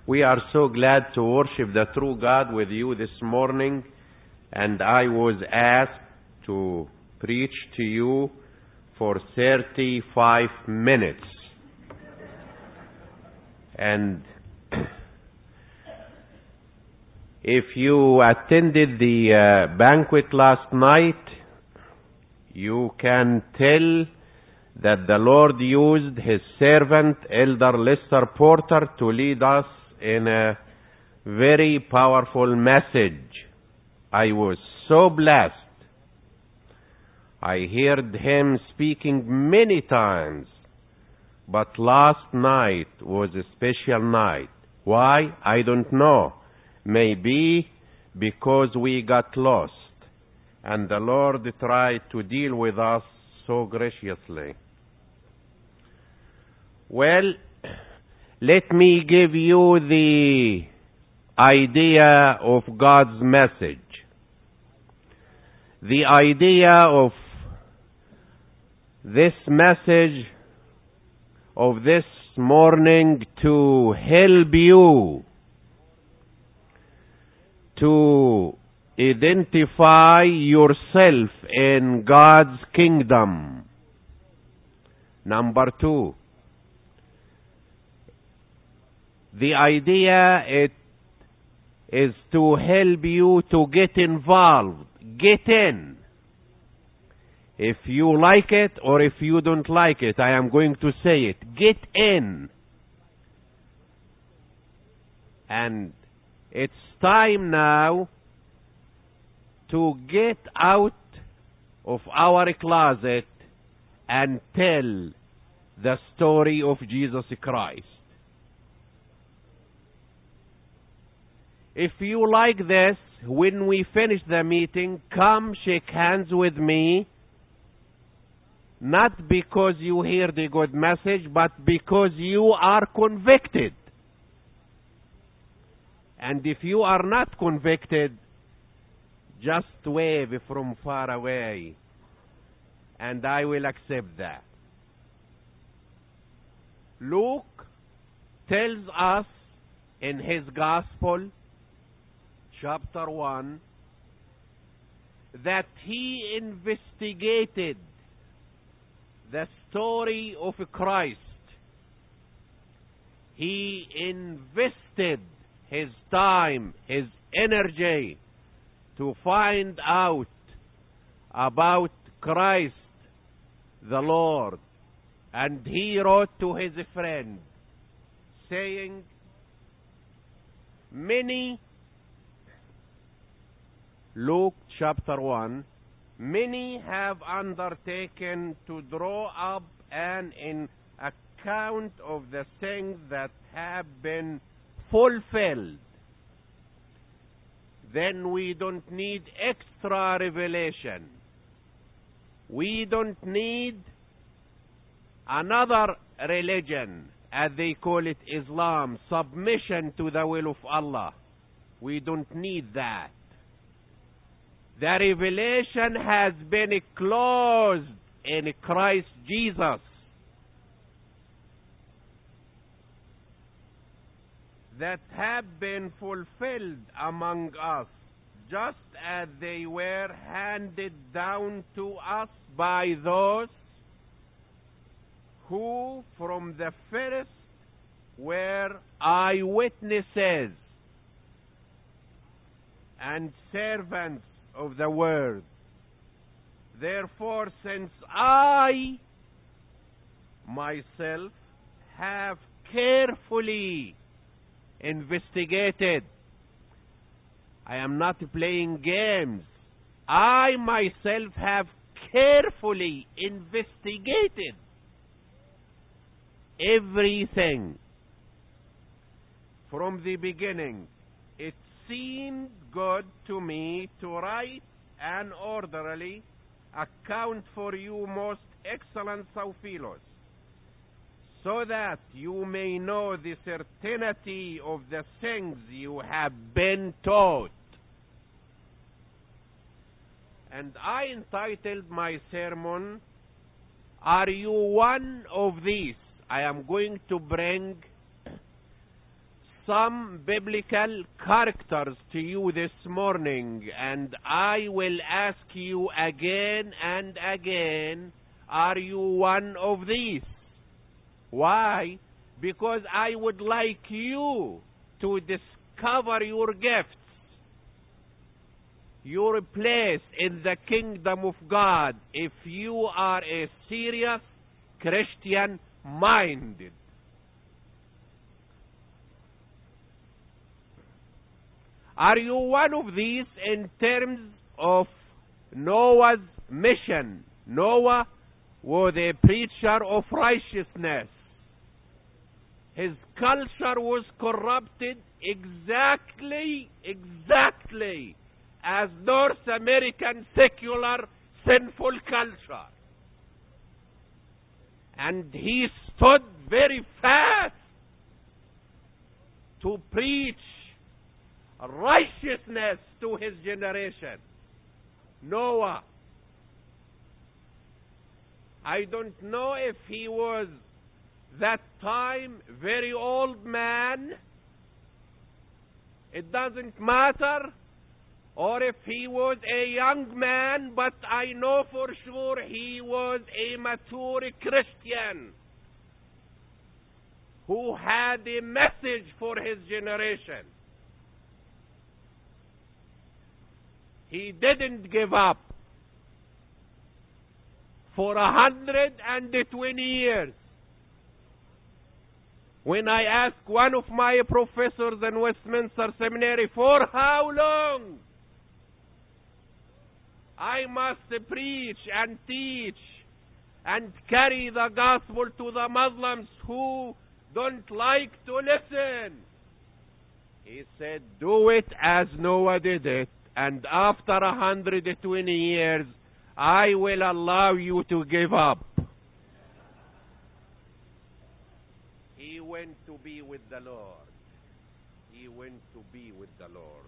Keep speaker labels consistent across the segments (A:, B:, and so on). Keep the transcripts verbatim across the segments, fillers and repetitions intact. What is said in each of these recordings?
A: We are so glad to worship the true God with you this morning, and I was asked to preach to you for thirty-five minutes. And if you attended the uh, banquet last night, you can tell that the Lord used His servant, Elder Lester Porter, to lead us in a very powerful message. I was so blessed. I heard him speaking many times, but last night was a special night. Why? I don't know. Maybe because we got lost, and the Lord tried to deal with us so graciously. Well, let me give you the idea of God's message. The idea of this message of this morning to help you to identify yourself in God's kingdom. Number two, the idea it is to help you to get involved, get in. If you like it or if you don't like it, I am going to say it. Get in. And it's time now to get out of our closet and tell the story of Jesus Christ. If you like this, when we finish the meeting, come shake hands with me, not because you hear the good message, but because you are convicted. And if you are not convicted, just wave from far away, and I will accept that. Luke tells us in his gospel, chapter one, that he investigated the story of Christ. He invested his time, his energy to find out about Christ the Lord. And he wrote to his friend saying, many, Luke chapter one, many have undertaken to draw up an in account of the things that have been fulfilled. Then we don't need extra revelation. We don't need another religion, as they call it, Islam, submission to the will of Allah. We don't need that. The revelation has been closed in Christ Jesus. That have been fulfilled among us, just as they were handed down to us by those who from the first were eyewitnesses and servants of the word. Therefore, since I myself have carefully investigated, I am not playing games, I myself have carefully investigated everything from the beginning. It seemed good to me to write an orderly account for you, most excellent Theophilus, so that you may know the certainty of the things you have been taught. And I entitled my sermon, Are You One of These? I am going to bring some biblical characters to you this morning, and I will ask you again and again, are you one of these? Why? Because I would like you to discover your gifts, your place in the kingdom of God, if you are a serious Christian minded. Are you one of these in terms of Noah's mission? Noah was a preacher of righteousness. His culture was corrupted exactly, exactly as North American secular sinful culture. And he stood very fast to preach righteousness to his generation. Noah. I don't know if he was that time very old man. It doesn't matter. Or if he was a young man, but I know for sure he was a mature Christian who had a message for his generation. He didn't give up. For a hundred and twenty years. When I asked one of my professors in Westminster Seminary, for how long I must preach and teach and carry the gospel to the Muslims who don't like to listen, he said, do it as Noah did it. And after a hundred and twenty years, I will allow you to give up. He went to be with the Lord. He went to be with the Lord.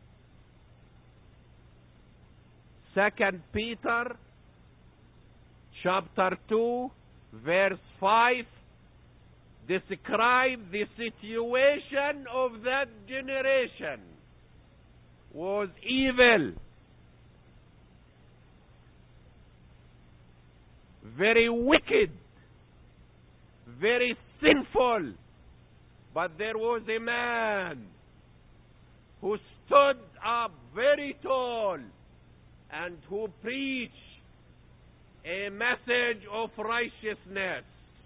A: Second Peter, chapter two, verse five, describe the situation of that generation. Was evil, very wicked, very sinful. But there was a man who stood up very tall and who preached a message of righteousness.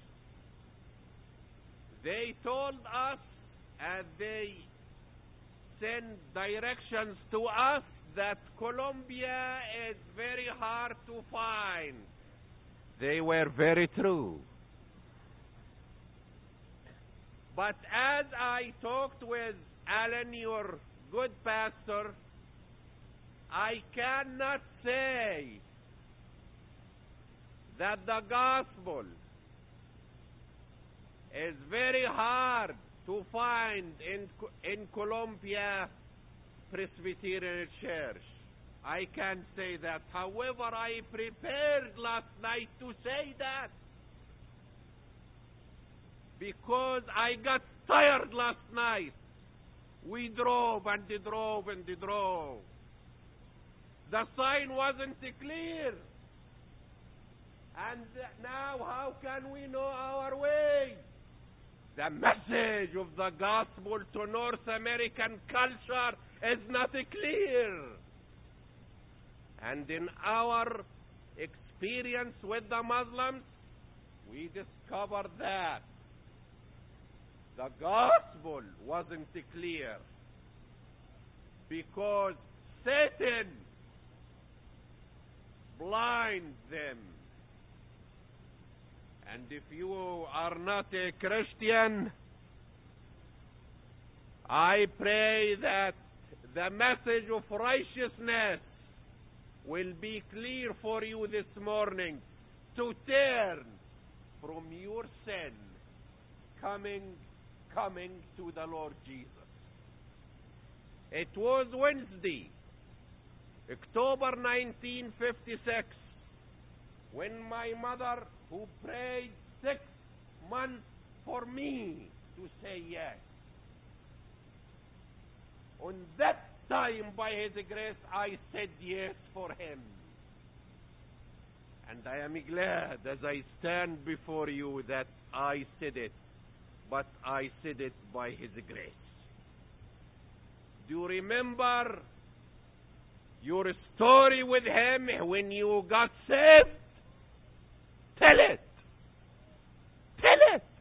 A: They told us, and they send directions to us, that Colombia is very hard to find. They were very true. But as I talked with Alan, your good pastor, I cannot say that the gospel is very hard to find in in Colombia Presbyterian Church. I can't say that. However, I prepared last night to say that because I got tired last night. We drove and drove and drove. The sign wasn't clear. And now how can we know our way? The message of the gospel to North American culture is not clear. And in our experience with the Muslims, we discovered that the gospel wasn't clear because Satan blinds them. And if you are not a Christian, I pray that the message of righteousness will be clear for you this morning, to turn from your sin, coming, coming to the Lord Jesus. It was Wednesday, October nineteen fifty-six, when my mother, who prayed six months for me to say yes, On that time, by His grace, I said yes for Him. And I am glad as I stand before you that I said it, but I said it by His grace. Do you remember your story with Him when you got saved? Tell it. Tell it.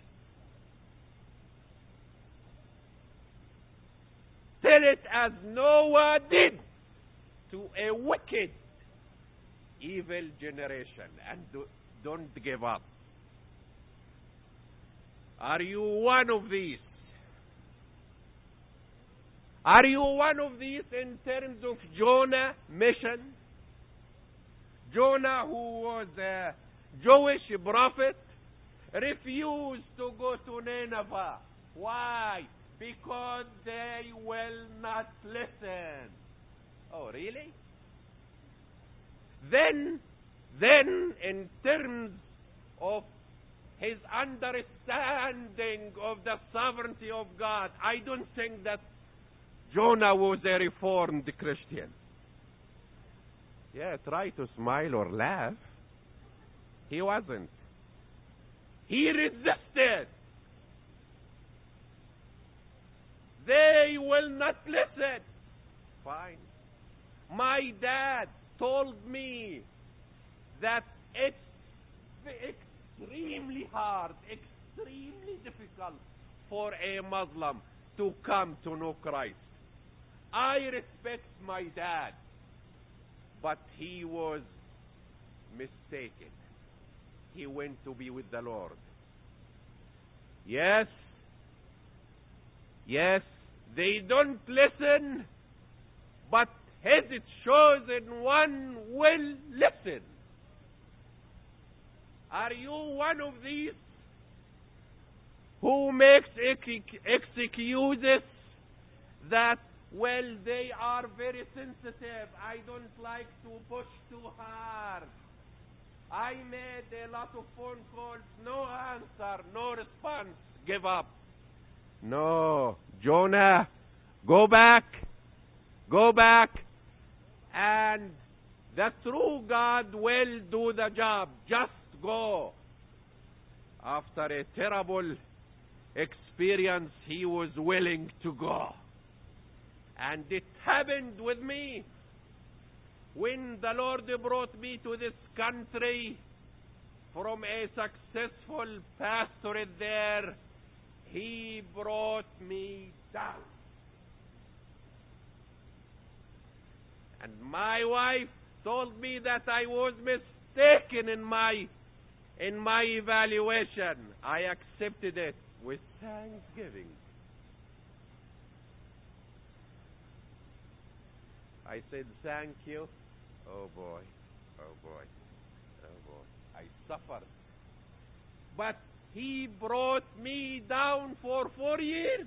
A: Tell it as Noah did to a wicked, evil generation, and do, don't give up. Are you one of these? Are you one of these in terms of Jonah mission? Jonah, who was a Jewish prophet, refused to go to Nineveh. Why? Because they will not listen. Oh, really? Then, then, in terms of his understanding of the sovereignty of God, I don't think that Jonah was a reformed Christian. Yeah, try to smile or laugh. He wasn't. He resisted. They will not listen. Fine. My dad told me that it's extremely hard, extremely difficult for a Muslim to come to know Christ. I respect my dad, but he was mistaken. He went to be with the Lord. Yes, yes, they don't listen, but His chosen one will listen. Are you one of these who makes ex- excuses that, well, they are very sensitive, I don't like to push too hard, I made a lot of phone calls, no answer, no response, give up? No, Jonah, go back, go back, and the true God will do the job. Just go. After a terrible experience, he was willing to go. And it happened with me. When the Lord brought me to this country from a successful pastorate there, He brought me down. And my wife told me that I was mistaken in my in my evaluation. I accepted it with thanksgiving. I said, thank you. Oh boy, oh boy, oh boy. I suffered. But He brought me down for four years.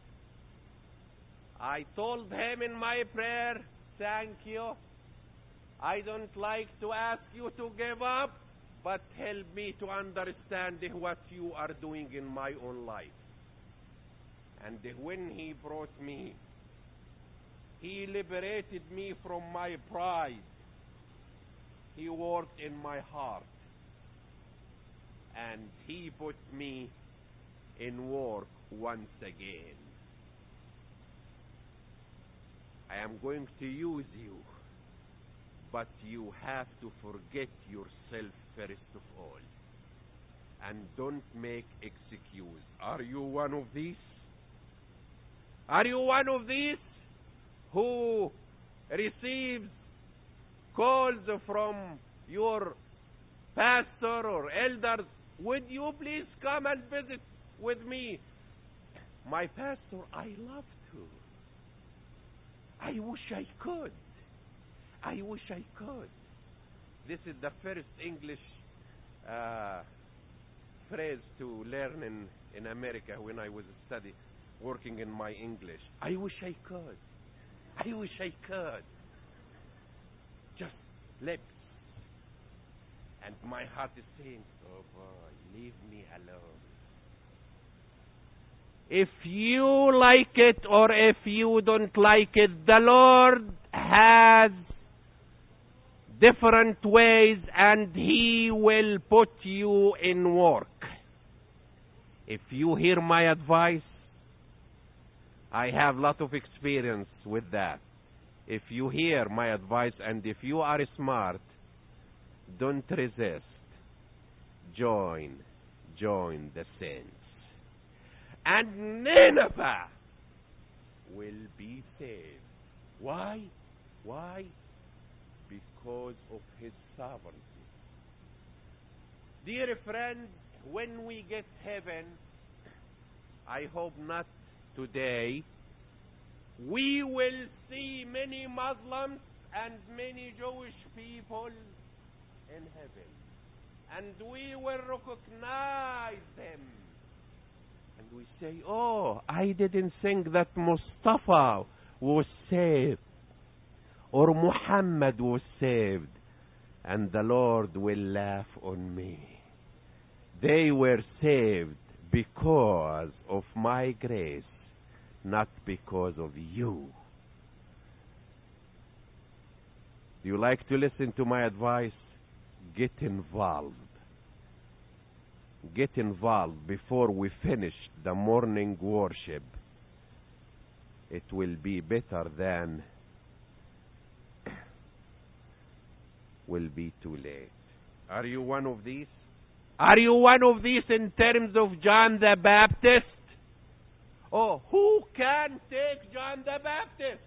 A: I told Him in my prayer, thank you. I don't like to ask you to give up, but help me to understand what you are doing in my own life. And when He brought me, He liberated me from my pride. He worked in my heart. And He put me in work once again. I am going to use you, but you have to forget yourself first of all. And don't make excuse. Are you one of these? Are you one of these who receives calls from your pastor or elders? Would you please come and visit with me? My pastor, I love to. I wish I could. I wish I could. This is the first English uh, phrase to learn in, in America when I was studying, working in my English. I wish I could. I wish I could. Just lips. And my heart is saying, oh boy, leave me alone. If you like it or if you don't like it, the Lord has different ways and He will put you in work. If you hear my advice, I have a lot of experience with that. If you hear my advice and if you are smart, don't resist. Join, join the saints. And Nineveh will be saved. Why? Why? Because of His sovereignty. Dear friend, when we get heaven, I hope not today, we will see many Muslims and many Jewish people in heaven. And we will recognize them. And we say, oh, I didn't think that Mustafa was saved or Muhammad was saved. And the Lord will laugh on me. They were saved because of my grace, not because of you. Do you like to listen to my advice? Get involved. Get involved before we finish the morning worship. It will be better than will be too late. Are you one of these? Are you one of these in terms of John the Baptist? Oh, who can take John the Baptist?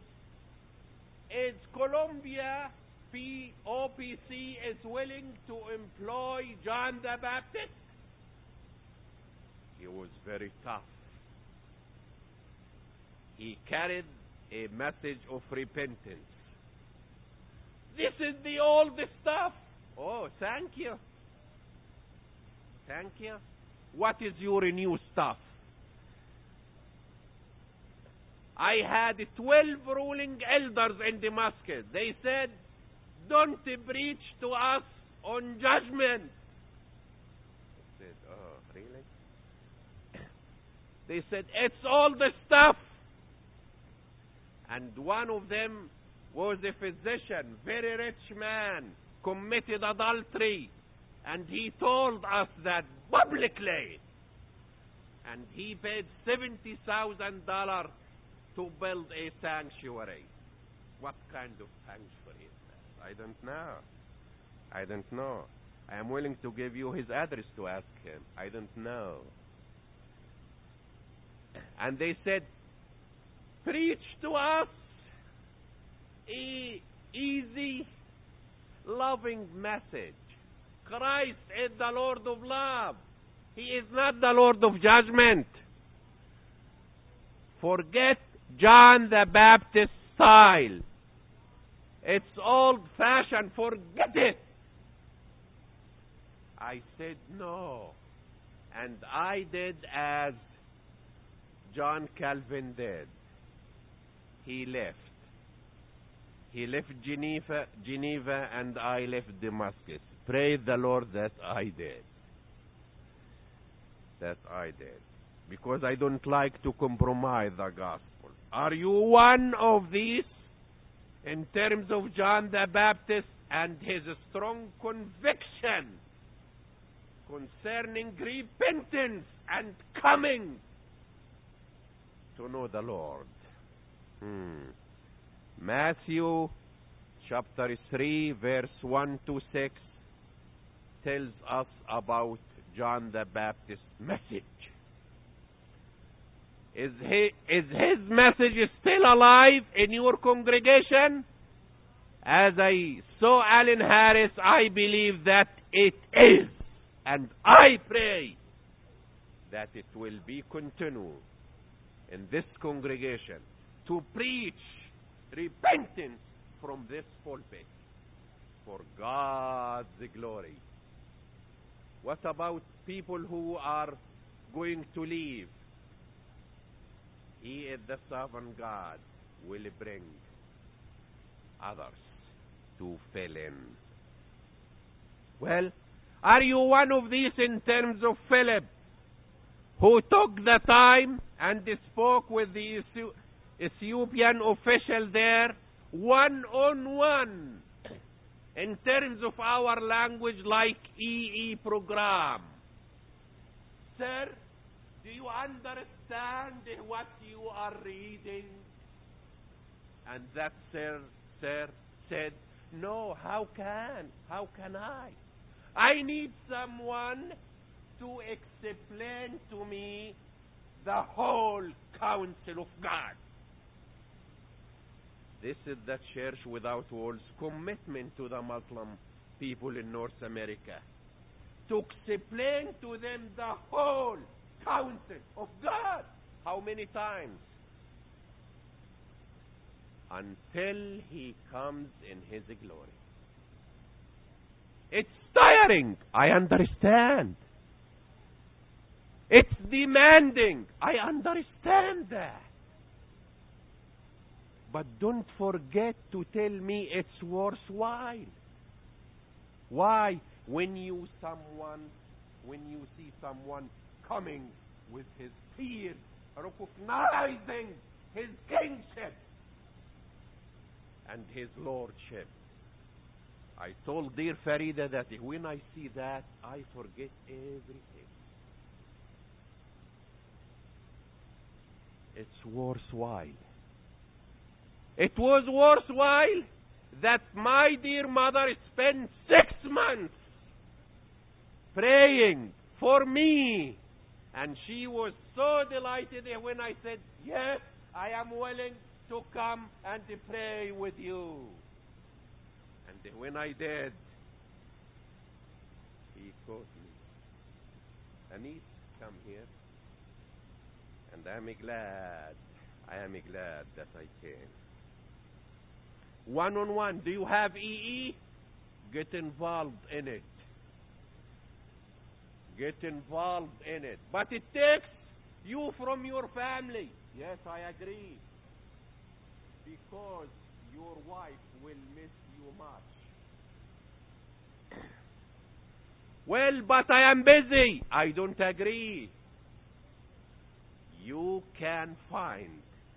A: Is Columbia P O P C is willing to employ John the Baptist? He was very tough. He carried a message of repentance. This is the old stuff. Oh, thank you. Thank you. What is your new stuff? I had twelve ruling elders in Damascus. They said, don't preach to us on judgment. I said, oh, really? They said, it's all the stuff. And one of them was a physician, very rich man, committed adultery. And he told us that publicly. And he paid seventy thousand dollars to build a sanctuary. What kind of sanctuary is that? I don't know. I don't know. I am willing to give you his address to ask him. I don't know. And they said, preach to us a easy, loving message. Christ is the Lord of love. He is not the Lord of judgment. Forget John the Baptist style. It's old-fashioned. Forget it. I said no. And I did as John Calvin did. He left. He left Geneva, Geneva, and I left Damascus. Praise the Lord that I did. That I did. Because I don't like to compromise the gospel. Are you one of these in terms of John the Baptist and his strong conviction concerning repentance and coming to know the Lord? Hmm. Matthew chapter three verse one to six tells us about John the Baptist's message. Is, he, is his message still alive in your congregation? As I saw Alan Harris, I believe that it is. And I pray that it will be continued in this congregation to preach repentance from this pulpit for God's glory. What about people who are going to leave? He is the sovereign God, will bring others to fill in. Well, are you one of these in terms of Philip? who took the time and spoke with the Ethiopian official there one-on-one in terms of our language, like E E program. Sir, do you understand what you are reading? And that sir, sir said, no, how can? How can I? I need someone to explain to me the whole counsel of God. This is the Church Without Walls commitment to the Muslim people in North America, to explain to them the whole counsel of God. How many times? Until he comes in his glory. It's tiring, I understand. It's demanding, I understand that. But don't forget to tell me it's worthwhile. Why? When you someone, when you see someone coming with his peers, recognizing his kingship and his lordship. I told dear Farida that when I see that, I forget everything. It's worthwhile. It was worthwhile that my dear mother spent six months praying for me. And she was so delighted when I said, yes, I am willing to come and to pray with you. And when I did, he called me. Anis, come here. And I'm glad, I am glad that I came. One-on-one, do you have E E? Get involved in it. Get involved in it. But it takes you from your family. Yes, I agree. Because your wife will miss you much. Well, but I am busy. I don't agree. You can find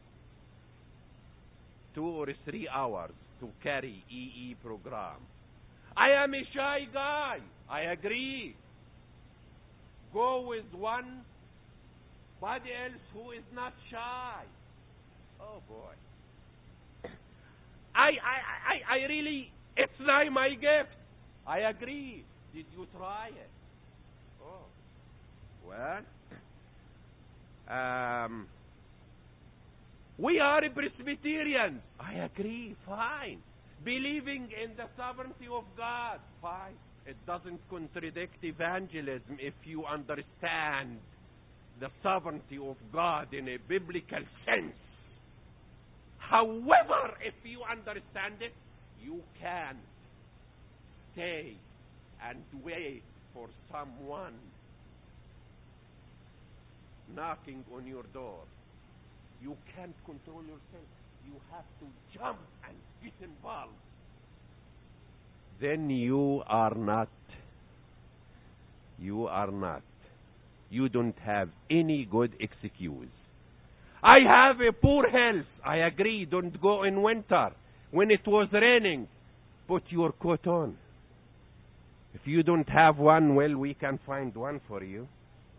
A: two or three hours to carry E E program. I am a shy guy. I agree. Go with one body else who is not shy. Oh boy. I, I, I, I really, it's not my gift. I agree. Did you try it? Oh. Well, um, we are Presbyterians. I agree. Fine. Believing in the sovereignty of God. Fine. It doesn't contradict evangelism if you understand the sovereignty of God in a biblical sense. However, if you understand it, you can stay and wait for someone knocking on your door. You can't control yourself. You have to jump and get involved. Then you are not. You are not. You don't have any good excuse. I have a poor health. I agree. Don't go in winter. When it was raining, put your coat on. If you don't have one, well, we can find one for you.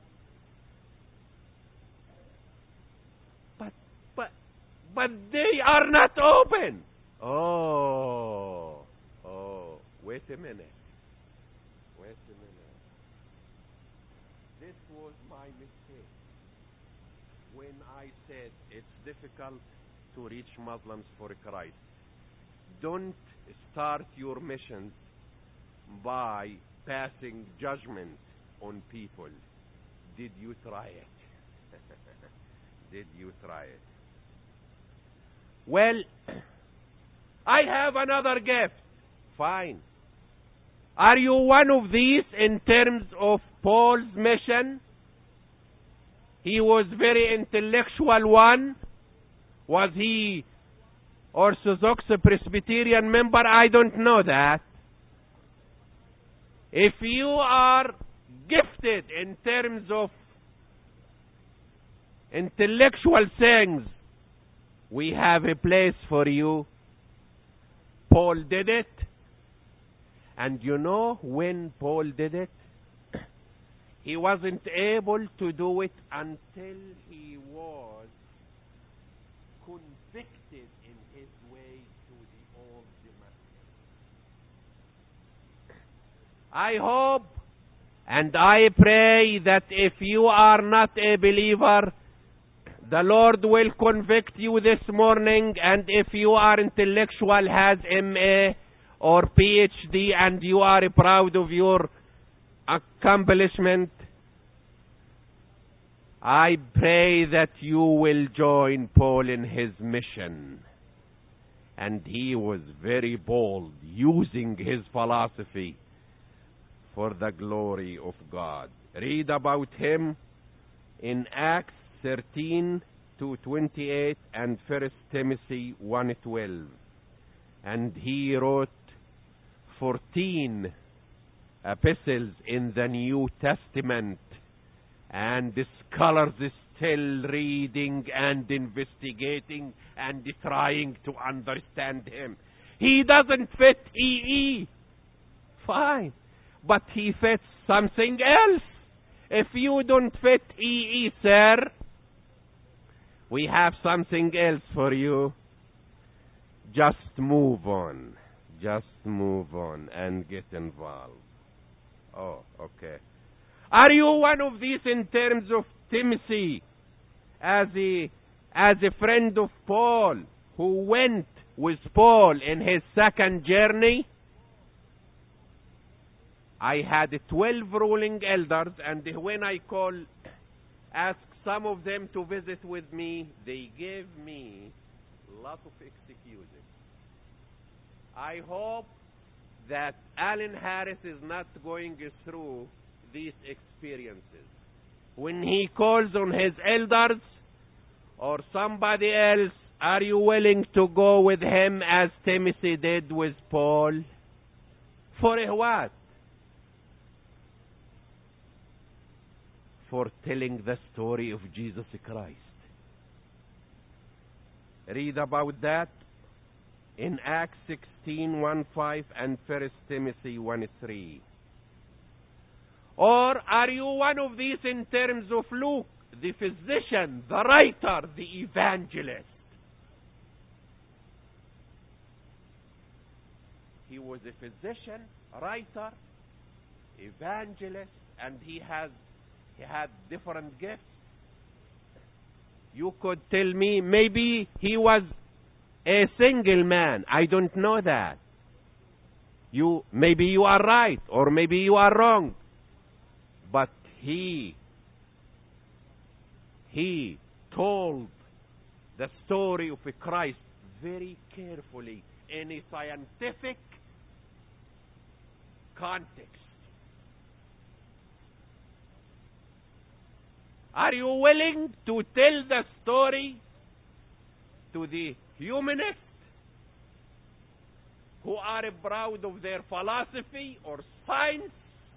A: But, but, but they are not open. Oh, oh, wait a minute. Wait a minute. This was my mistake. When I said it's difficult to reach Muslims for Christ. Don't start your missions by passing judgment on people. Did you try it? Did you try it? Well, I have another gift. Fine. Are you one of these in terms of Paul's mission? He was very intellectual one. Was he Orthodox Presbyterian member? I don't know that. If you are gifted in terms of intellectual things, we have a place for you. Paul did it. And you know when Paul did it? He wasn't able to do it until he was convicted in his way to the old Damascus. I hope and I pray that if you are not a believer, the Lord will convict you this morning, and if you are intellectual, has M A or P H D, and you are proud of your accomplishment, I pray that you will join Paul in his mission. And he was very bold, using his philosophy for the glory of God. Read about him in Acts thirteen to twenty-eight and First Timothy one twelve. And he wrote fourteen epistles in the New Testament, and the scholars is still reading and investigating and trying to understand him. He doesn't fit E E. Fine. But he fits something else. If you don't fit E E, sir, we have something else for you. Just move on. Just move on and get involved. Oh, okay. Are you one of these in terms of Timothy, as a, as a friend of Paul, who went with Paul in his second journey? I had twelve ruling elders, and when I call, asked some of them to visit with me, they gave me a lot of excuses. I hope that Alan Harris is not going through these experiences. When he calls on his elders or somebody else, are you willing to go with him as Timothy did with Paul? For what? For telling the story of Jesus Christ. Read about that in Acts sixteen, one five and First Timothy one three. Or are you one of these in terms of Luke, the physician, the writer, the evangelist? He was a physician, writer, evangelist, and he has he had different gifts. You could tell me maybe he was a single man. I don't know that. You maybe you are right, or maybe you are wrong. But he he told the story of Christ very carefully in a scientific context. Are you willing to tell the story to the humanists who are proud of their philosophy or science,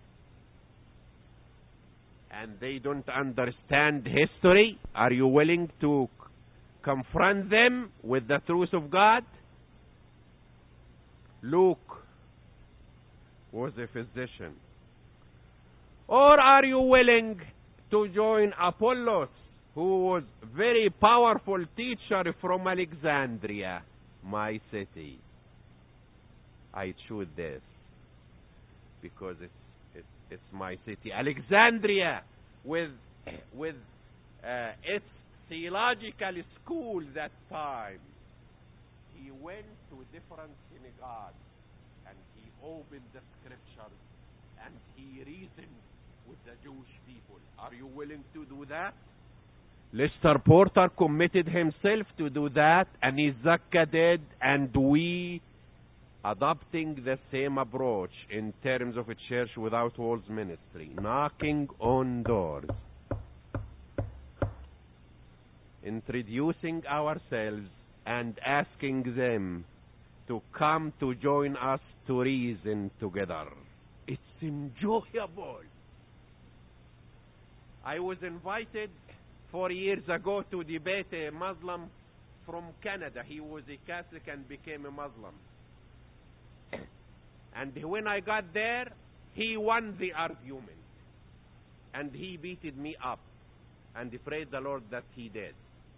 A: and they don't understand history? Are you willing to confront them with the truth of God? Luke was a physician. Or are you willing to join Apollos, who was a very powerful teacher from Alexandria, my city? I choose this because it's it's, it's my city, Alexandria, with with uh, its theological school that time. He went to different synagogues and he opened the scriptures and he reasoned with the Jewish people. Are you willing to do that? Lester Porter committed himself to do that, and Izaka did, and we adopting the same approach in terms of a church without walls ministry, knocking on doors, introducing ourselves and asking them to come to join us to reason together. It's enjoyable. I was invited four years ago to debate a Muslim from Canada. He was a Catholic and became a Muslim. And when I got there, he won the argument. And he beated me up. And praise the Lord that he did.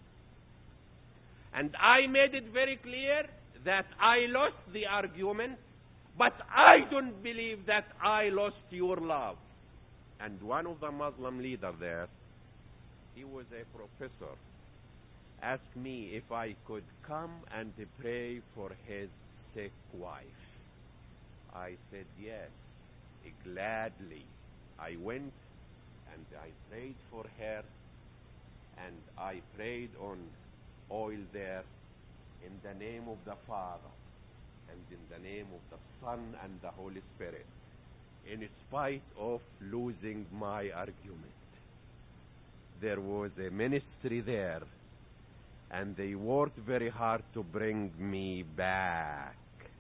A: And I made it very clear that I lost the argument, but I don't believe that I lost your love. And one of the Muslim leaders there, he was a professor, asked me if I could come and pray for his sick wife. I said yes, gladly. I went and I prayed for her, and I prayed on oil there in the name of the Father and in the name of the Son and the Holy Spirit, in spite of losing my argument. There was a ministry there, and they worked very hard to bring me back.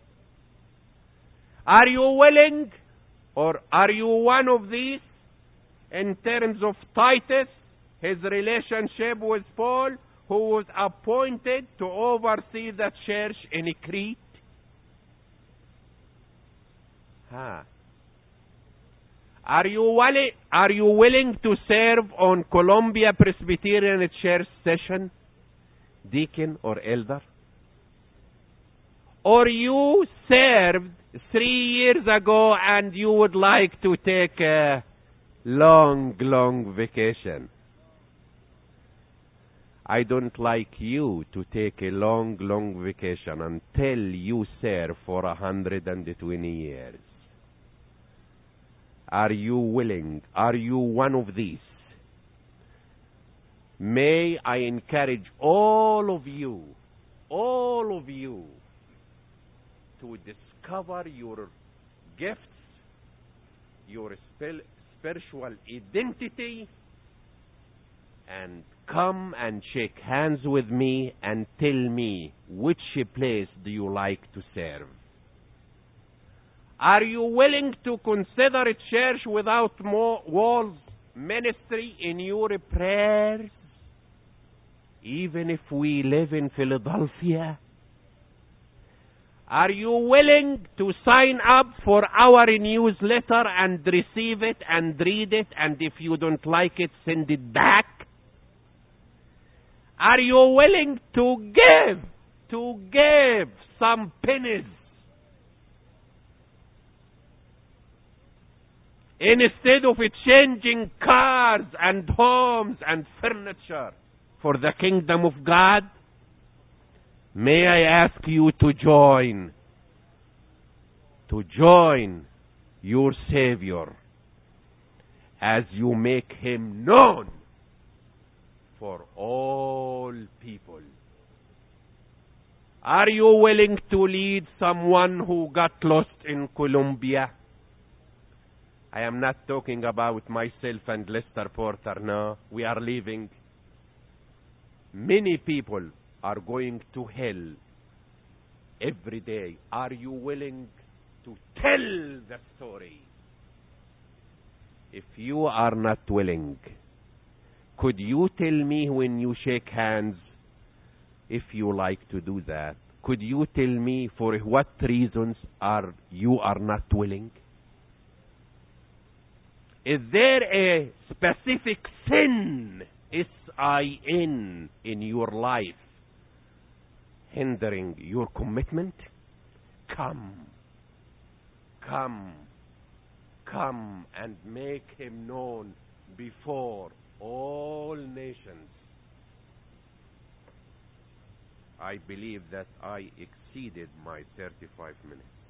A: Are you willing, or are you one of these, in terms of Titus, his relationship with Paul, who was appointed to oversee the church in Crete? Huh. Are you willing, are you willing to serve on Columbia Presbyterian Church session, deacon or elder? Or you served three years ago and you would like to take a long, long vacation? I don't like you to take a long, long vacation until you serve for a hundred and twenty years. Are you willing? Are you one of these? May I encourage all of you, all of you, to discover your gifts, your spiritual identity, and come and shake hands with me and tell me which place do you like to serve. Are you willing to consider a church without more walls ministry in your prayers, even if we live in Philadelphia? Are you willing to sign up for our newsletter and receive it and read it, and if you don't like it, send it back? Are you willing to give, to give some pennies instead of changing cars and homes and furniture for the kingdom of God? May I ask you to join, to join your Savior as you make Him known for all people. Are you willing to lead someone who got lost in Columbia? I am not talking about myself and Lester Porter, no. We are leaving. Many people are going to hell every day. Are you willing to tell the story? If you are not willing, could you tell me when you shake hands, if you like to do that, could you tell me for what reasons are you are not willing? Is there a specific sin, S I N, in your life hindering your commitment? Come, come, come and make Him known before all nations. I believe that I exceeded my thirty-five minutes.